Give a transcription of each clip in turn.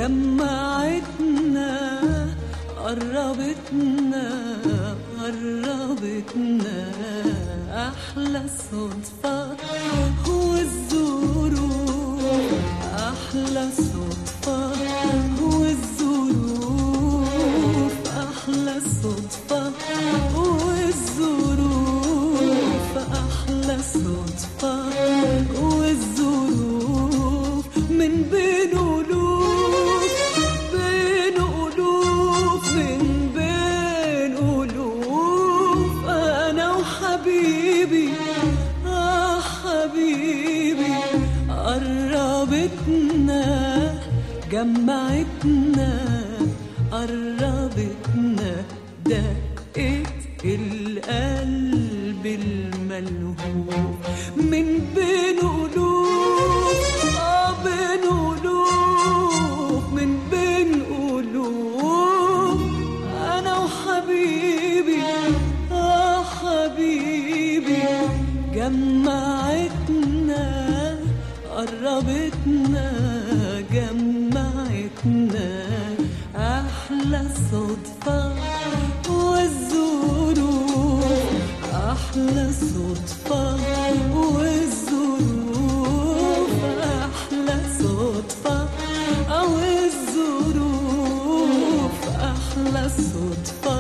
جمعتنا قربتنا قربتنا أحلى صدفة والظروف أحلى صدفة والظروف أحلى صدفة والظروف أحلى صدفة والظروف من بين ألوف بين ألوف من بين ألوف أنا وحبيبي حبيبي قربتنا جمعتنا قربتنا دقت القلب الملهوف من بين ألوف بين ألوف من بين ألوف أنا وحبيبي حبيبي جمعتنا قربتنا جمعتنا أحلى صدفة والظروف أحلى صدفة والظروف أحلى صدفة والظروف أحلى صدفة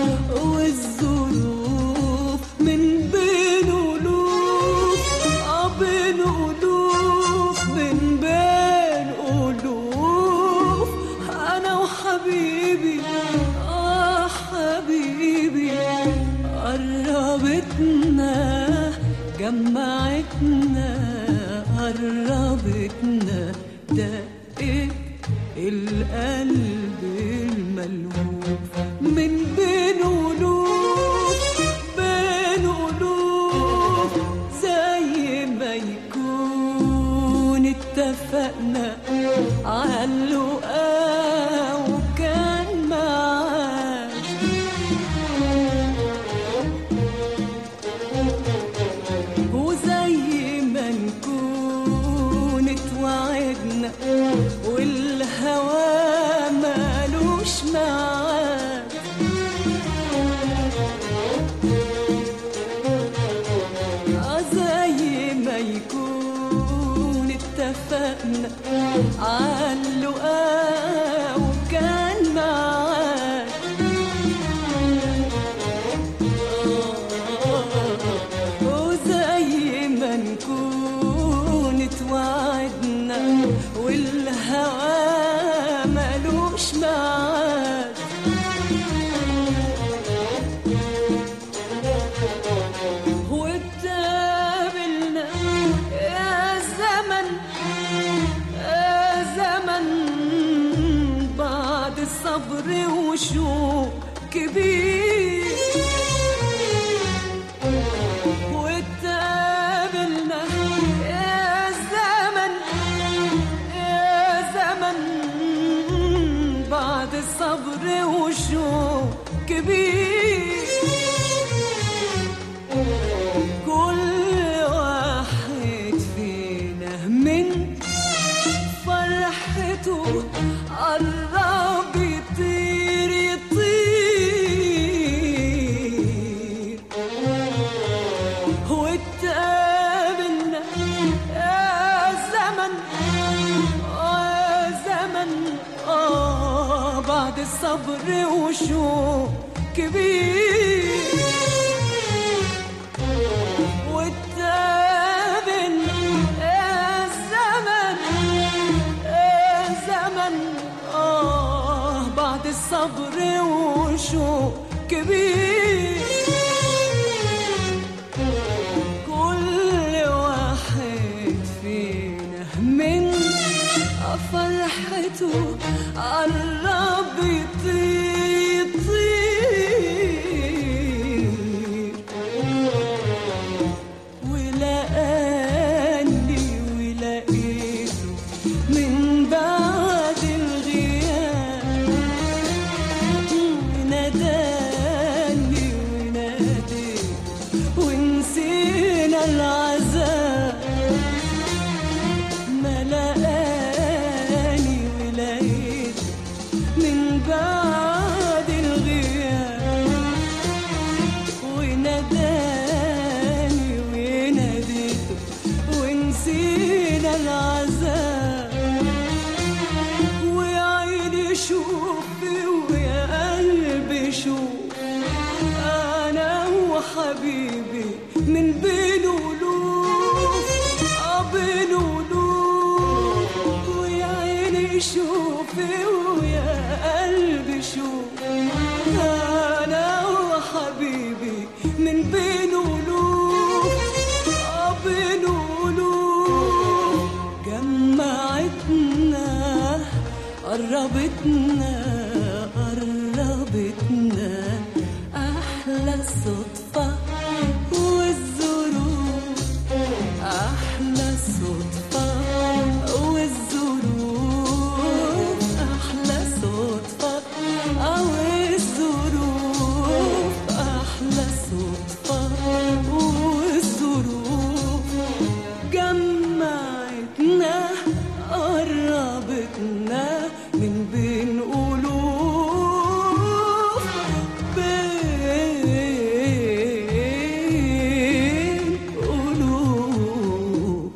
والظروف من بين ألوف بين ألوف من بين ألوف أنا وحبيبي حبيبي قربتنا جمعتنا قربتنا دقت القلب الملهوف من بين ألوف بين ألوف زي ما يكون اتفقنا على اللقاء وكان معاك وزي ما نكون اتوعدنا والهوى مالوش معاك زي ما يكون اتفقنا على اللقاء وكان معاك وزي ما نكون اتوعدنا والهوى مالوش معاك واتقابلنا يا زمن يا زمن بعد الصبر وشوق كبير واتقابلنا يا زمن يا زمن بعد الصبر وشوق كبير كل واحد فينا من فرحته قرب يطير يطير واتقابلنا يا زمن زمن بعد الصبر وشوق كبير واتقابلنا يا زمن زمن بعد الصبر وشوق كبير كل واحد فينا من فرحته قرب يطير ولقاني ولقيته من بعد الغياب ناداني وناديته ونسينا العذاب ما لقاني ولقيته حبيبي من بين ألوف بين ألوف، ويا عيني شوفي ويا قلبي شوف، أنا وحبيبي من بين ألوف بين ألوف، جمعتنا قربتنا قربتنا أحلى الصدفة والظروف، أحلى الصدفة والظروف، أحلى الصدفة والظروف، أحلى الصدفة والظروف، جمعتنا قربتنا من بين ألوف بين ألوف.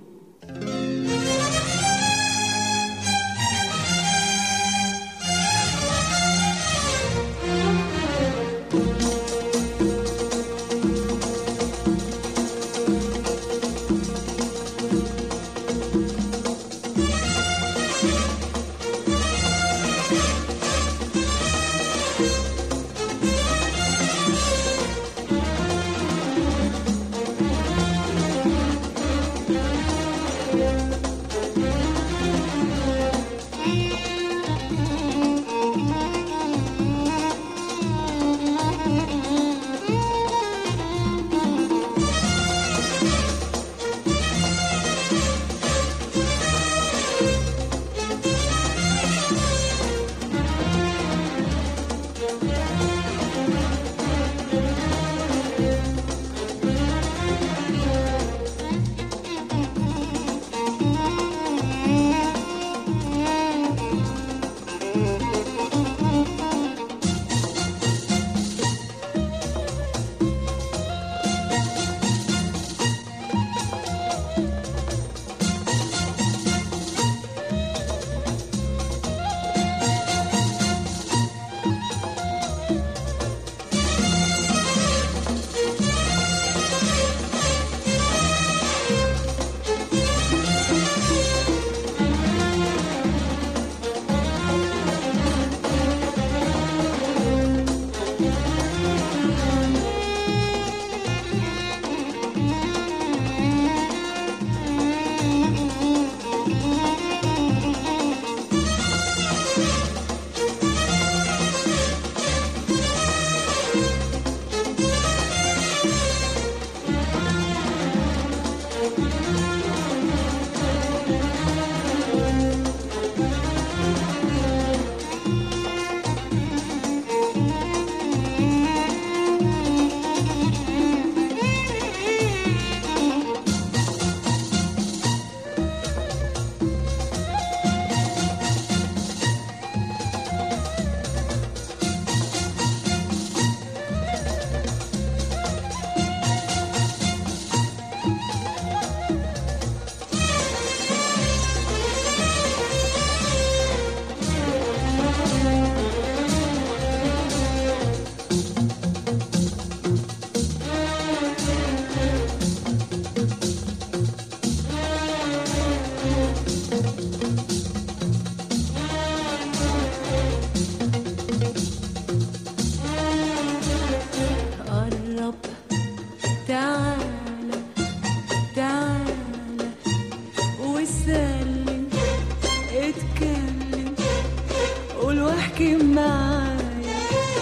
واحكي معايا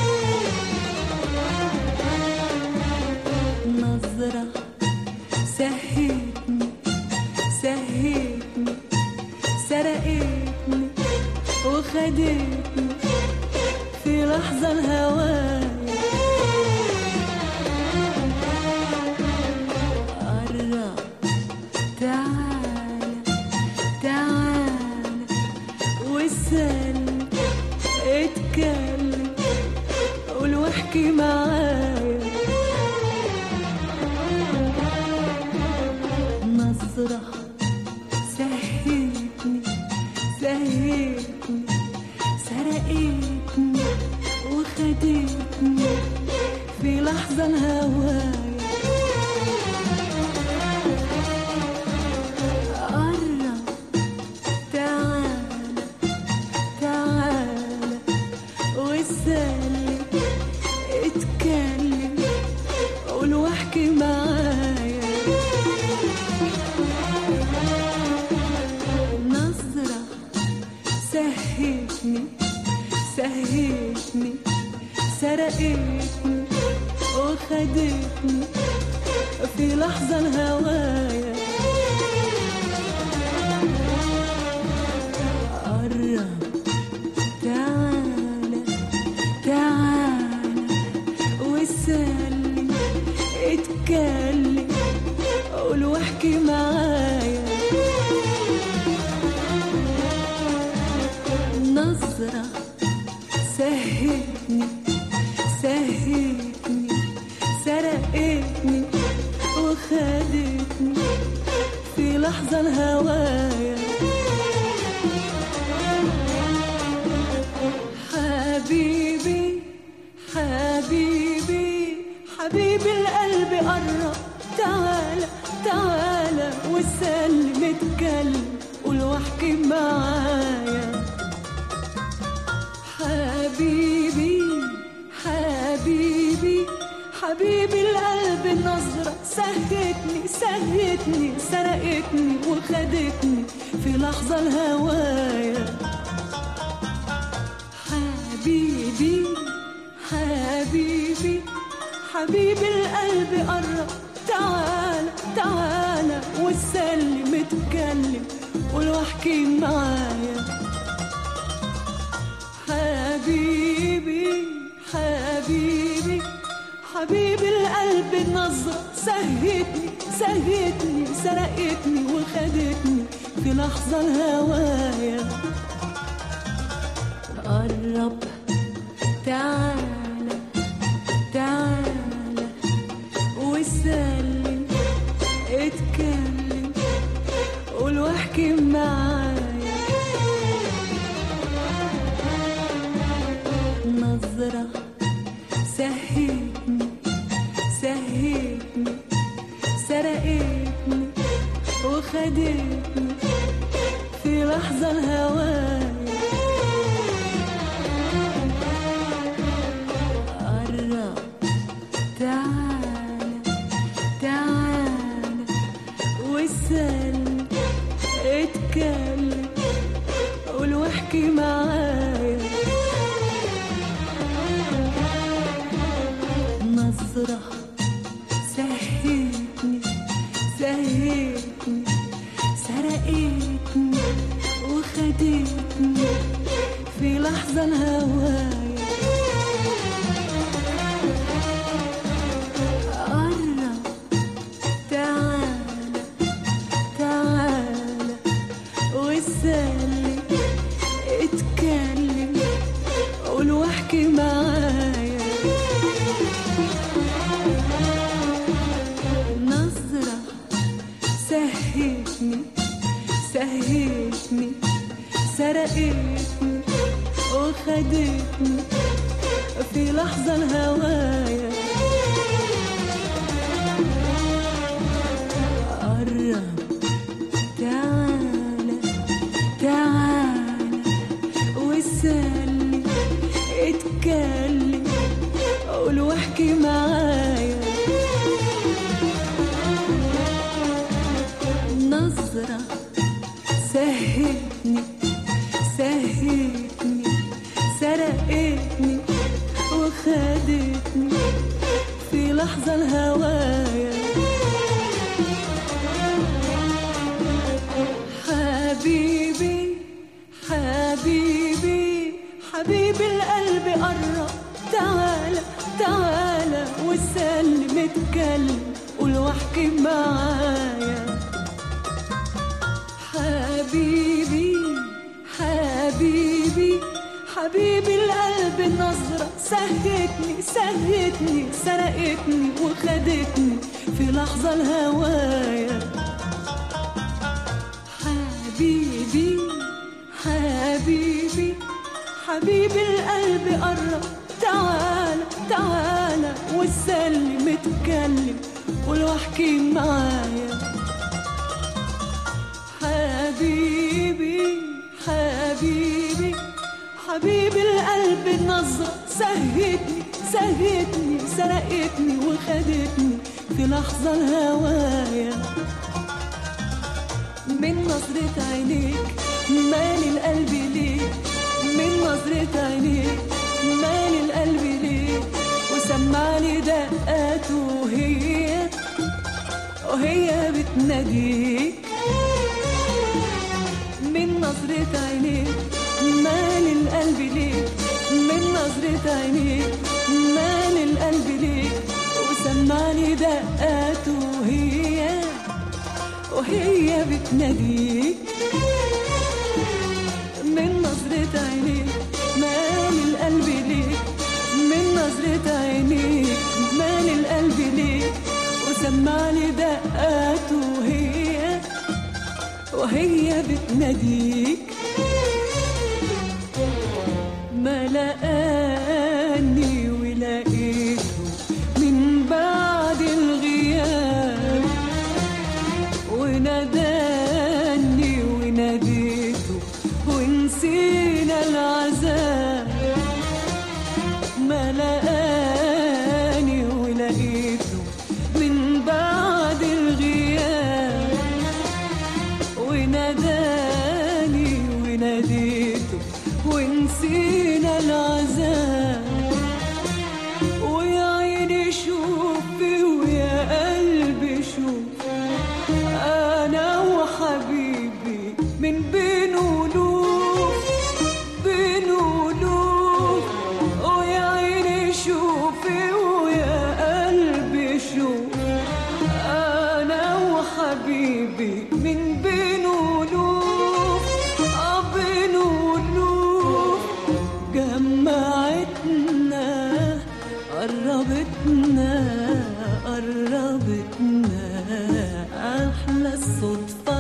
نظرة سهتني سهتني سرقتني وخدتني في لحظة الهوايا قرب تعالى تعالى واسألني اتكلم قول واحكي معايا لحظة الهوايا قرب تعالى تعالى واسألني اتكلم قول واحكي معايا نظرة سهتني سهتني سرقتني وخدتني في لحظة الهوايا قرب تعالى تعالى واسألني اتكلم قول واحكي معايا نظرة سهتني سهتني سرقتني وخدتني في لحظة الهوايا حبيبي حبيبي حبيبي القلب قرب تعالى تعالى وسلم اتكلم قول واحكي معايا حبيبي حبيبي حبيبي القلب النظرة سهتني سهتني سرقتني وخدتني في لحظة الهوايا حبيبي حبيبي حبيبي القلب قرب تعالى تعالى وسلم اتكلم قول واحكي معايا حبيبي حبيبي حبيبي القلب النظرة سهتني سهتني سرقتني وخدتني في لحظة الهوايا قرب تعالى تعالى وسلم اتكلم قول واحكي معايا نظرة سهتني سهتني سرقتني وخدتني في لحظة الهوايا قرب تعالى تعالى واسألني اتكلم قول واحكي معايا نظرة سهتني سهتني سرقتني وخدتني في لحظة الهوايا قرب تعالى تعالى واسألني اتكلم قول واحكي معايا نظرة سهتني سهتني سرقتني وخدتني في لحظة الهوايا قرب تعالى تعالى واسألني اتكلم قول واحكي معايا نظرة سهتني سهتني سرقتني وخدتني في لحظة الهوايا حبيبي حبيبي حبيبي القلب قرب تعالى تعالى وسلم اتكلم قول واحكي معايا حبيبي حبيبي حبيبي القلب النظرة سهتني سهتني سرقتني وخدتني في لحظة الهوايا حبيبي حبيبي حبيبي القلب قرب تعالى تعالى وسلم اتكلم قول واحكي معايا. حبيبي حبيبي حبيبي القلب نظرة سهتني سهتني سرقتني وخدتني في لحظة الهوايا. من نظرة عينيك مالي القلب ليك، من نظرة عينيك مالي القلب ليك، وسمعني دقاته وهي بتناديك. من نظرة عينيك مالي القلب ليك، من نظرة عينيك مالي القلب ليك، وسمعني دقاته وهي بتناديك. من نظرة عينيك مالي القلب ليك، من نظرة عينيك مالي القلب ليك، وسمعني دقاته وهي بتناديك. ما لقاني ولقيته من بعد الغياب، وناداني وناديته ونسينا العذاب. ما لقاني ولقيته من بعد الغياب، وناداني وناديته ونسينا العذاب. ويا عيني شوفي ويا قلبي شوف، أنا وحبيبي من بين ألوف بين ألوف. ويا عيني شوفي ويا قلبي شوف، أنا وحبيبي من بين ألوف بين ألوف. جمعتنا قربتنا قربتنا أحلى الصدفة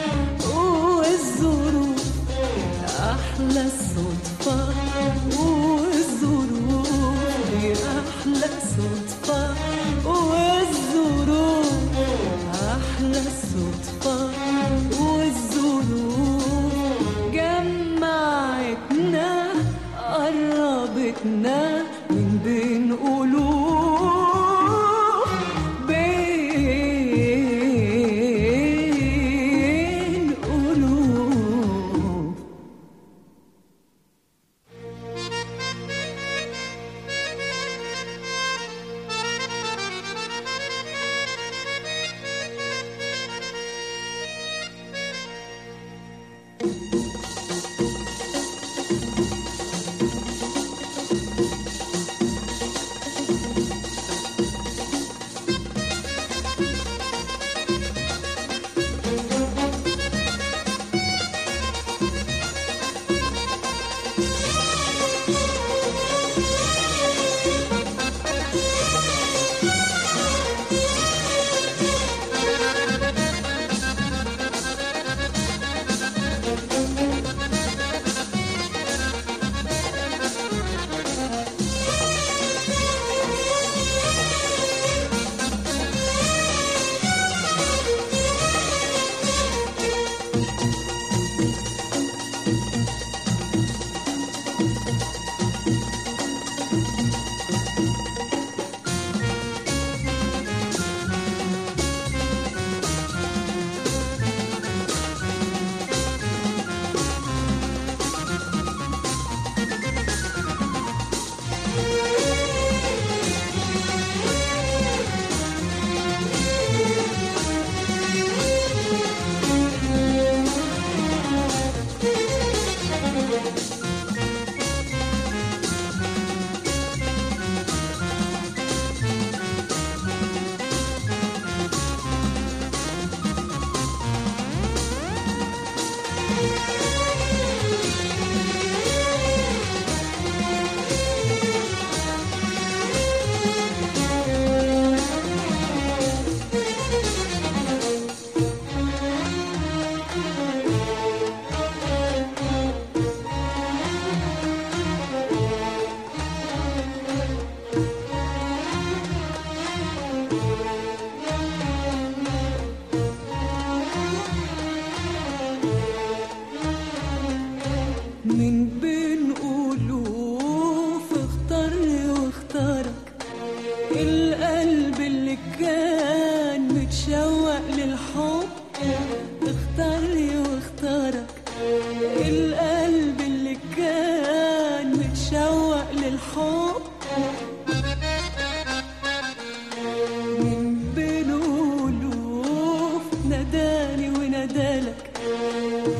والظروف، أحلى الصدفة والظروف، أحلى الصدفة والظروف، أحلى الصدفة والظروف. جمعتنا قربتنا من بين قلوب بين قلوب.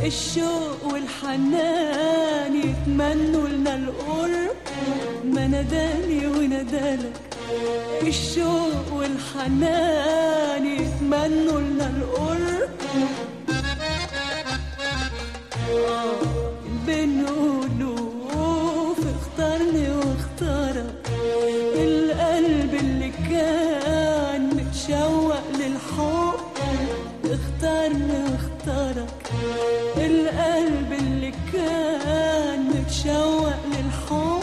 الشوق والحنان يتمنوا لنا القرب، ما ناداني وندالك. الشوق والحنان يتمنوا لنا القرب، بين ألوف اختارني واختارك. القلب اللي كان متشوق للحب اختارني واختارك. القلب اللي كان متشوق للحب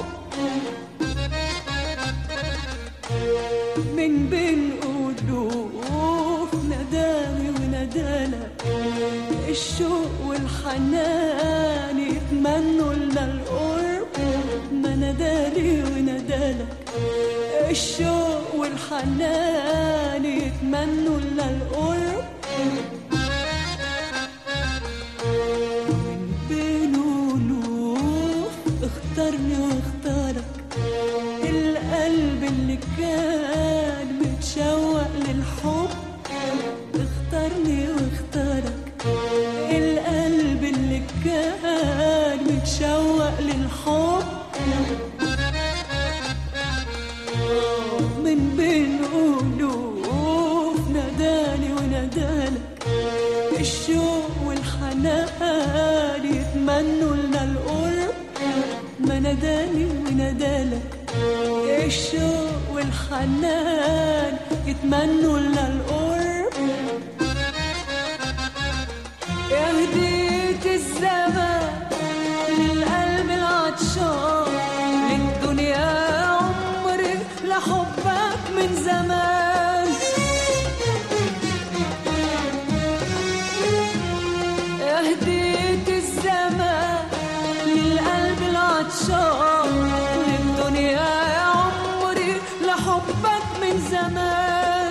من بين ألوف ناداني وندالك. الشوق والحنان يتمنوا لنا القرب، ما نادالي وندالك. الشوق والحنان يتمنوا لنا القرب، من بين ألوف اختارني واختارك. القلب اللي كان متشوق للحب اختارني واختارك. القلب اللي كان متشوق للحب من بين ألوف ناداني وندالك. الشوق والحنان يتمنوا لنا القرب، ما ناداني وندالك. الشوق والحنان يتمنوا لنا القرب. يا هدية الزمان للقلب العطشان، للدنيا عمري لحبك من زمان. يا هدية الزمان للقلب العطشان، للدنيا عمري لحبك من زمان.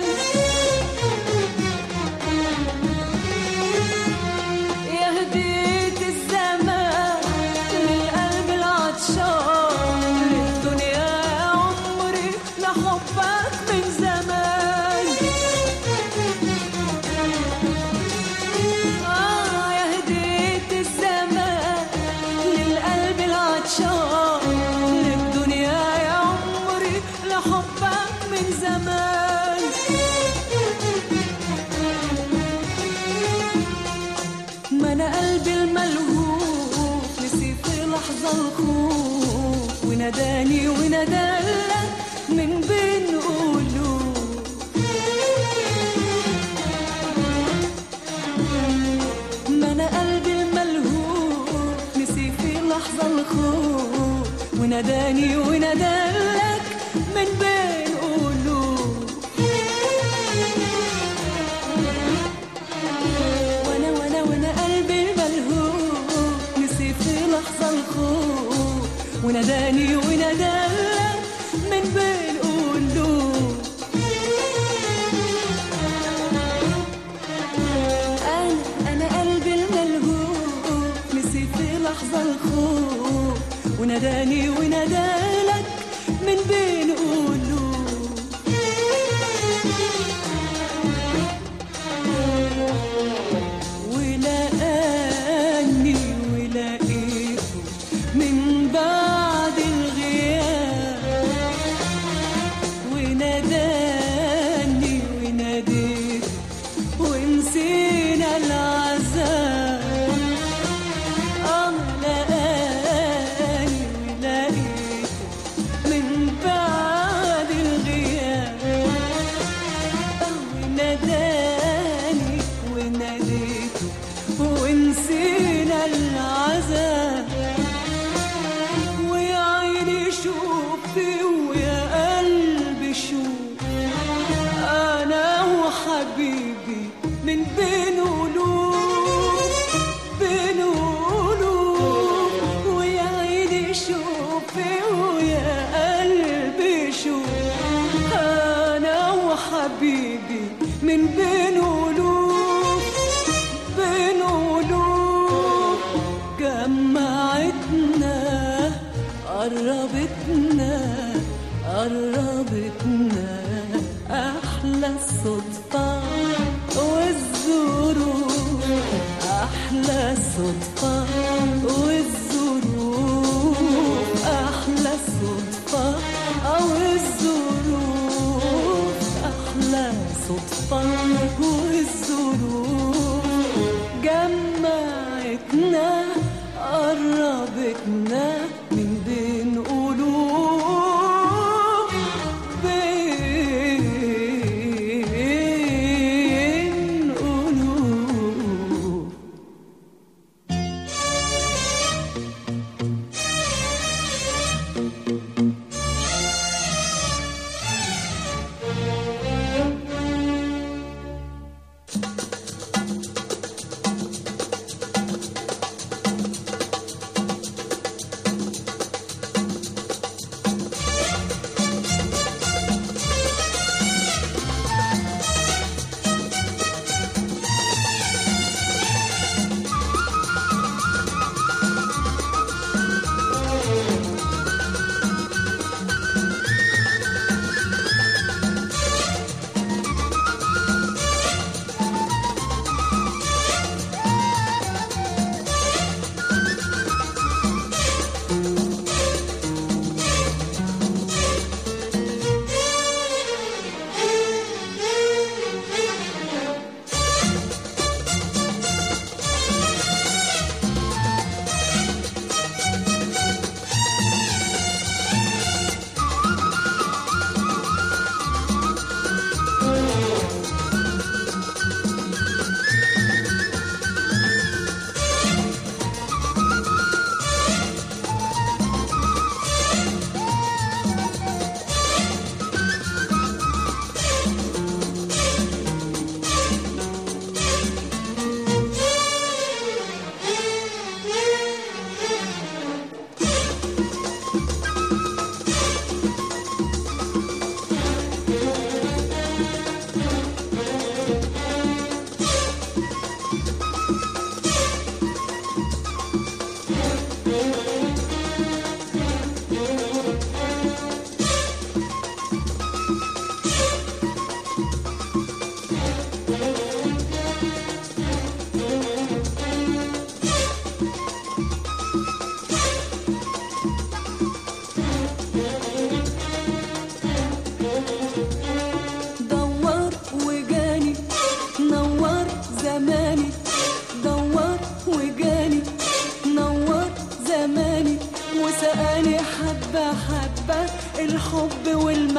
يا هدية الزمان للقلب العطشان، للدنيا عمري لحبك من زمان. يا هدية الزمان للقلب العطشان، للدنيا يا عمري لحبك من زمان. ما انا قلبي الملهوف نسي في لحظة الخوف، وناداني وندالك من بين قلوب. ما انا قلبي الملهوف نسي في لحظة الخوف، وناداني وندالك من بين قلوب. وانا قلبي الملهوف نسي في لحظة الخوف، وناداني وندالك من بين قلوب. انا قلبي الملهوف نسي في لحظة الخوف، وناداني وندالك من بين قلوب. ولقاني ولقيته من بعد الغياب، وناداني وناديته ونسينا العذاب. لقاني ولقيته من بعد الغياب، وناداني وناديته ونسينا العذاب. ويا عيني شوفي ويا قلبي شوف، أنا وحبيبي من بين قلوب، بين قلوب. ويا عيني شوفي ويا قلبي شوف، أنا وحبيبي من بين قلوب، بين قلوب. جمعتنا قربتنا قربتنا أحلى الصدفة والظروف، أحلى الصدفة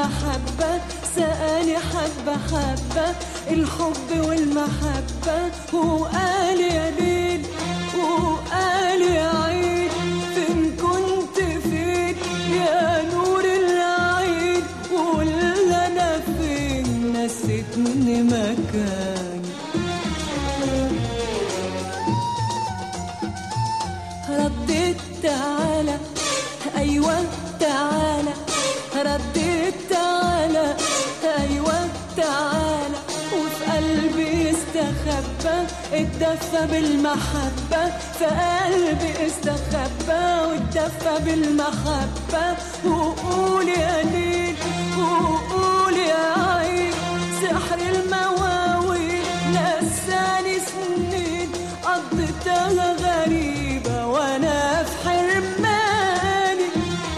المحبة سقاني حبة حبة الحب والمحبة وقال يا ليل وقال يا عيد فين كنت فين يا نور العين قول أنا فين نسيتني مكاني رديت تعالى أيوة تعالى رديت تعالى أيوة تعالى وفي قلبي استخبى اتدفى بالمحبة في قلبي استخبى واتدفى بالمحبة وقول يا ليل وقول يا عين سحر المواويل نساني سنين قضيتها غريبة وانا في حرماني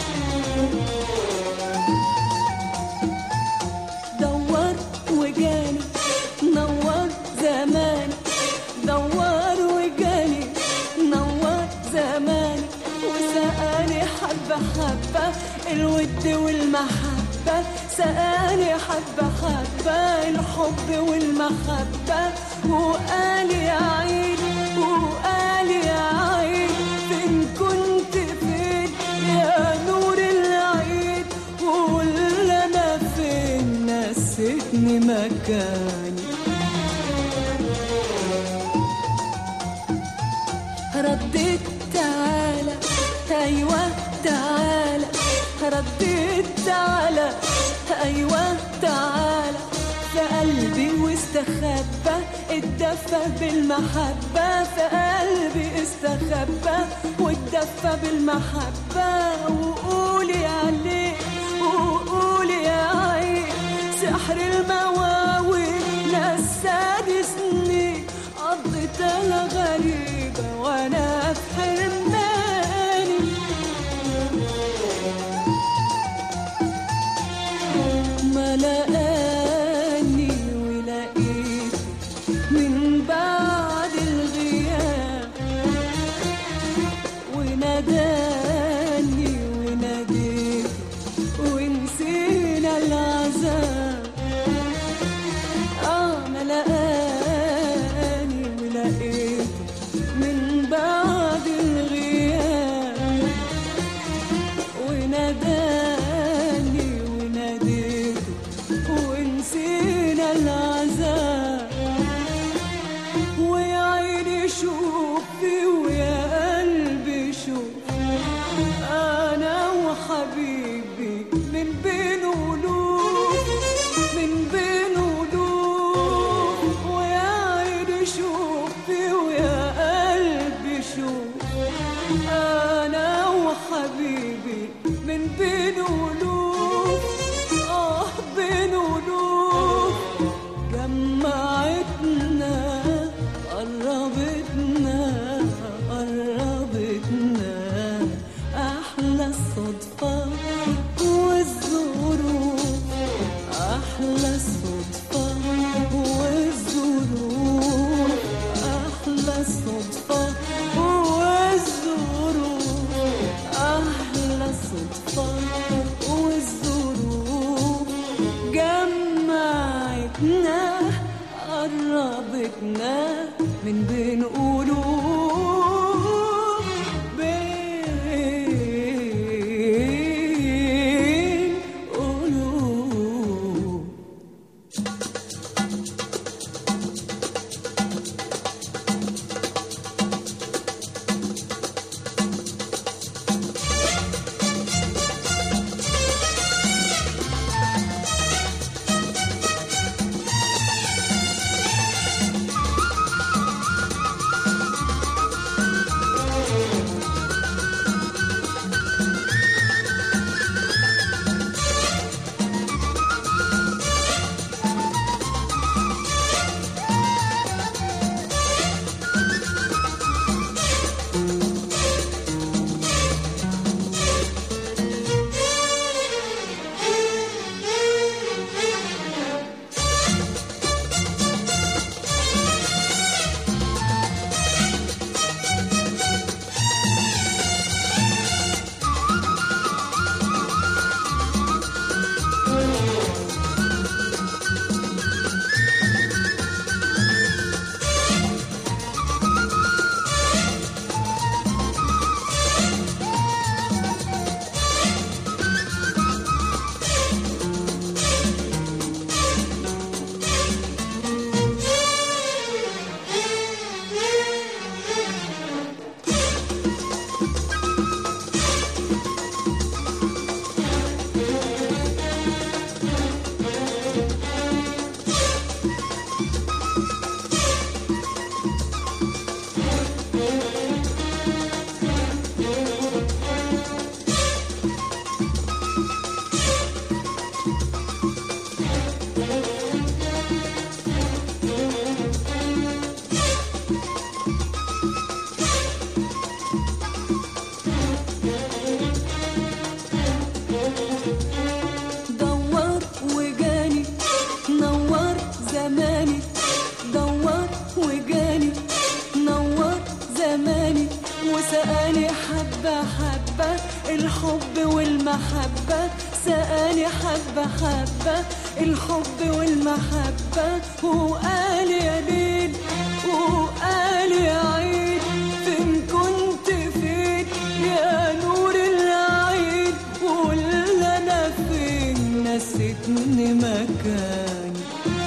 دور وجاني نور زماني دور وجاني نور زماني وسقاني حبة حبة الود والمحبة سقاني حبة حبة الحب والمحبة وقال يا عين وقال يا عين فين كنت فين يا نور العين قول أنا فين نسيتني مكاني رديت تعالى أيوة تعالى رديت تعالى أيوة تعالى في قلبي واستخبى اتدفى بالمحبة في قلبي استخبى واتدفى بالمحبة وقولي عليه وقولي يا عين سحر المواويل نساني سنين قضيتها غريبة وانا في حرماني ما لقاني ولقيت من بعد الغياب وناداني وناديت ونسينا العذاب ما لقاني ولقيت من بعد الغياب وناداني وناديت ونسينا العذاب ويا عيني شوفي ويا قلبي شوف أنا وحبيبي من بين قلوب من بين قلوب ويا عيني شوفي ويا قلبي شوف أنا وحبيبي من بين قلوب بين قلوب جمعتنا قربتنا قربتنا أحلى الصدفة والظروف أحلى الصدفة والظروف أحلى الصدفة والظروف أحلى الصدفة والظروف جمعتنا قربتنا من بين قلوب بين قلوب الحب والمحبة سقاني حبة حبة، الحب والمحبة وقال يا ليل وقال يا عيد، فين كنت فين يا نور العين، وقول أنا فين نسيتني مكاني.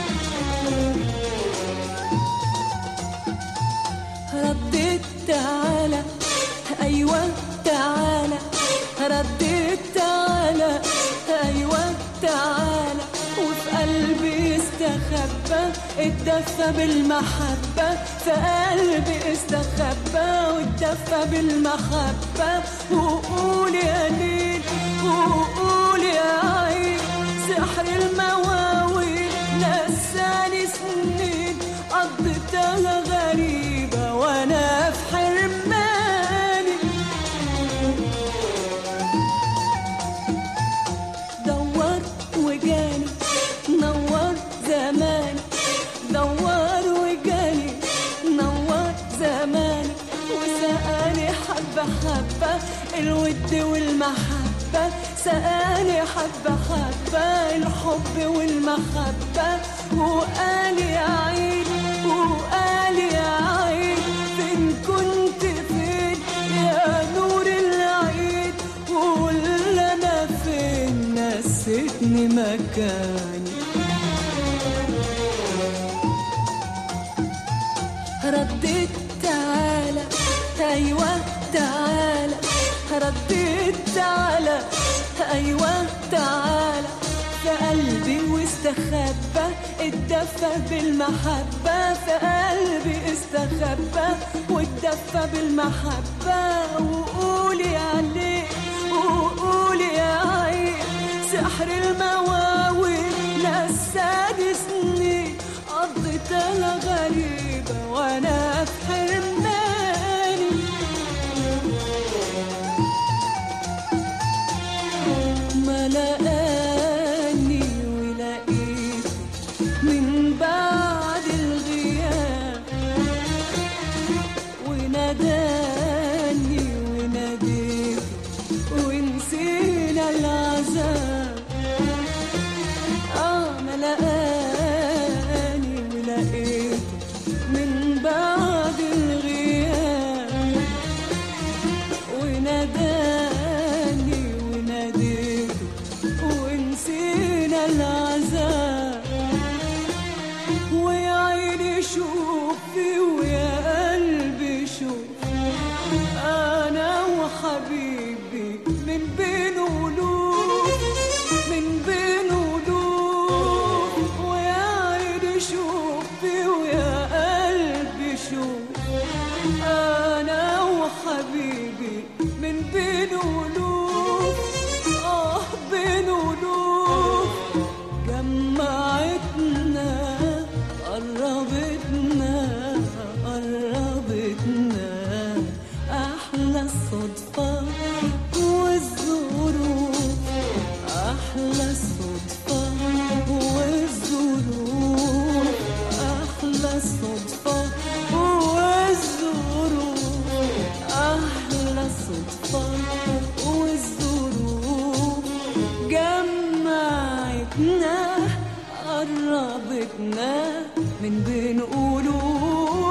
رديت تعالى أيوة تعالى، رديت تعالى أيوة تعالى، وفي قلبي استخبى اتدفى بالمحبة، في قلبي استخبى واتدفى بالمحبة، وقول يا ليل وقول يا عين، سحر المواويل نساني سنين قضيتها غريبة وانا في حرماني. دور وجاني نور زماني، دور وجاني نور زماني، وسقاني حبة حبة الود والمحبة، سقاني حبة حبة الحب والمحبة، وقال يا عين وقال يا عين، فين كنت فين يا نور العيد، وقول أنا فين نسيتني مكاني. رديت تعالى أيوة تعالى، رديت تعالى أيوة تعالى، في قلبي واستخبى اتدفى بالمحبة، في قلبي استخبى واتدفى بالمحبة، وقولي عليه وقولي يا عين، سحر المواويل نساني سنين قضيتها غريبة وانا في حرماني. ما لقاني ولقيت من بعد الغياب، وناداني وناديت ونسينا العذاب. ما لقاني ولقيت من بعد الغياب، وناداني وناديت ونسينا العذاب. ويا عيني شوفي ويا قلبي شوف، أنا وحبيبي من بين قلوب من بين قلوب. ويا عيني شوفي ويا قلبي شوف، أنا وحبيبي من بين قلوب، بين قلوب. جمعتنا قربتنا قربتنا، أحلى الصدفة والظروف، أحلى الصدفة والظروف، أحلى الصدفة والظروف، أحلى الصدفة والظروف. جمعتنا قربتنا من بين قلوب